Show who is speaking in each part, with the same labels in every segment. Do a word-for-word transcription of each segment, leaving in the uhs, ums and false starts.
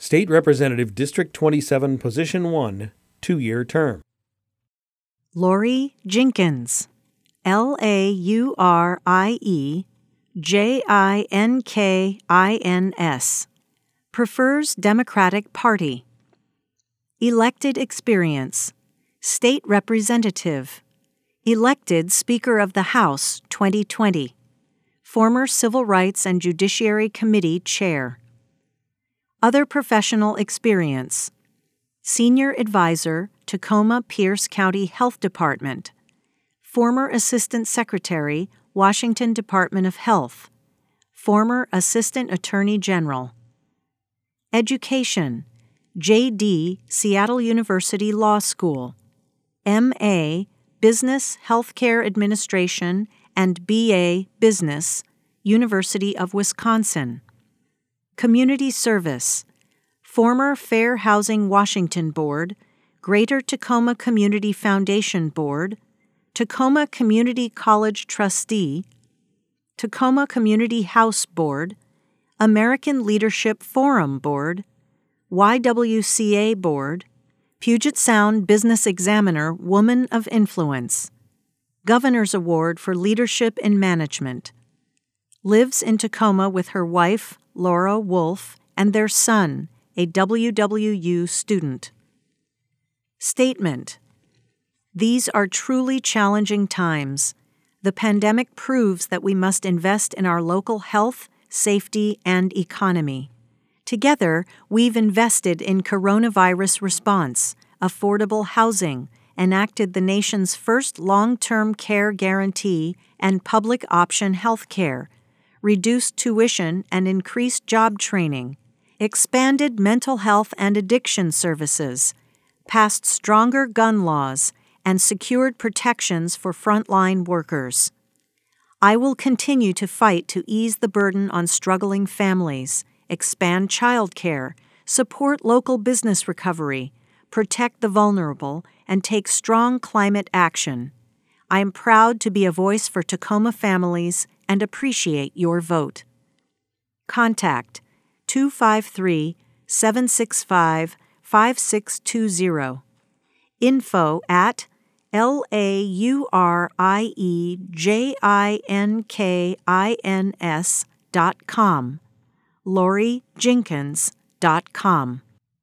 Speaker 1: State Representative District twenty-seven, Position one, two-year term.
Speaker 2: Laurie Jinkins, L A U R I E J I N K I N S, prefers Democratic Party. Elected experience: State Representative, elected Speaker of the House twenty twenty, former Civil Rights and Judiciary Committee Chair. Other professional experience: Senior Advisor, Tacoma Pierce County Health Department, former Assistant Secretary, Washington Department of Health, former Assistant Attorney General. Education: J D, Seattle University Law School, M A, Business Healthcare Administration, and B A, Business, University of Wisconsin. Community service: former Fair Housing Washington Board, Greater Tacoma Community Foundation Board, Tacoma Community College Trustee, Tacoma Community House Board, American Leadership Forum Board, Y W C A Board, Puget Sound Business Examiner Woman of Influence, Governor's Award for Leadership in Management. Lives in Tacoma with her wife, Laura Wolf, and their son, a W W U student. Statement: These are truly challenging times. The pandemic proves that we must invest in our local health, safety, and economy. Together, we've invested in coronavirus response, affordable housing, enacted the nation's first long-term care guarantee and public option health care, reduced tuition and increased job training, expanded mental health and addiction services, passed stronger gun laws, and secured protections for frontline workers. I will continue to fight to ease the burden on struggling families, expand child care, support local business recovery, protect the vulnerable, and take strong climate action. I am proud to be a voice for Tacoma families and appreciate your vote. Contact two five three, seven six five, five six two zero. Info at L A U R I E J I N K I N S dot com. Laurie Jinkins dot com.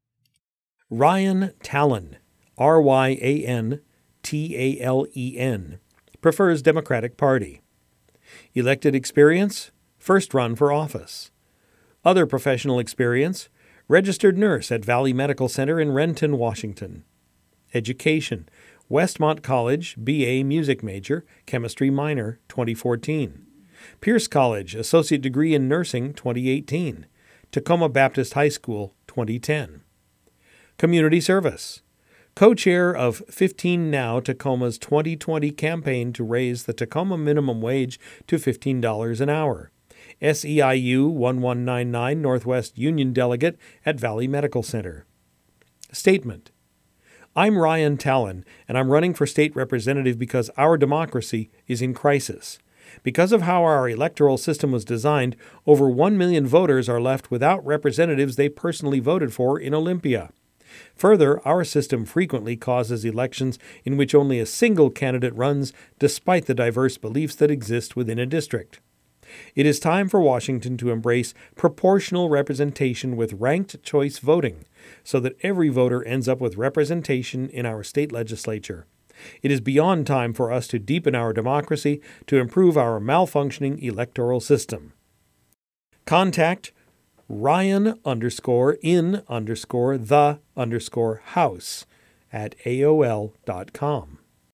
Speaker 1: Ryan Talen, R Y A N T A L E N, prefers Democratic Party. Elected experience: first run for office. Other professional experience: registered nurse at Valley Medical Center in Renton, Washington. Education: Westmont College, B A Music major, Chemistry minor, twenty fourteen. Pierce College, Associate Degree in Nursing, twenty eighteen. Tacoma Baptist High School, twenty ten. Community service: co-chair of fifteen Now, Tacoma's twenty twenty campaign to raise the Tacoma minimum wage to fifteen dollars an hour. S E I U one one nine nine Northwest Union Delegate at Valley Medical Center. Statement: I'm Ryan Talen, and I'm running for state representative because our democracy is in crisis. Because of how our electoral system was designed, over one million voters are left without representatives they personally voted for in Olympia. Further, our system frequently causes elections in which only a single candidate runs, despite the diverse beliefs that exist within a district. It is time for Washington to embrace proportional representation with ranked choice voting, so that every voter ends up with representation in our state legislature. It is beyond time for us to deepen our democracy to improve our malfunctioning electoral system. Contact Ryan underscore in underscore the underscore house at A O L dot com.